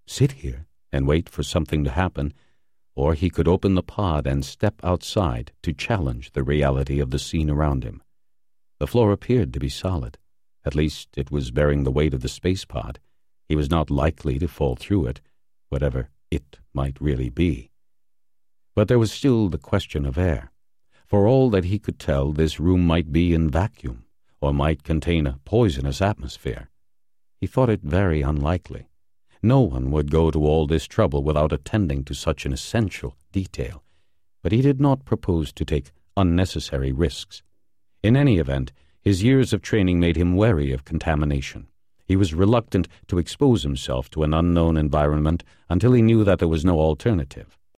sit here and wait for something to happen, or he could open the pod and step outside to challenge the reality of the scene around him. The floor appeared to be solid. At least it was bearing the weight of the space pod. He was not likely to fall through it, whatever it might really be. But there was still the question of air. For all that he could tell, this room might be in vacuum, or might contain a poisonous atmosphere. He thought it very unlikely. No one would go to all this trouble without attending to such an essential detail, but he did not propose to take unnecessary risks. In any event, his years of training made him wary of contamination. He was reluctant to expose himself to an unknown environment until he knew that there was no alternative.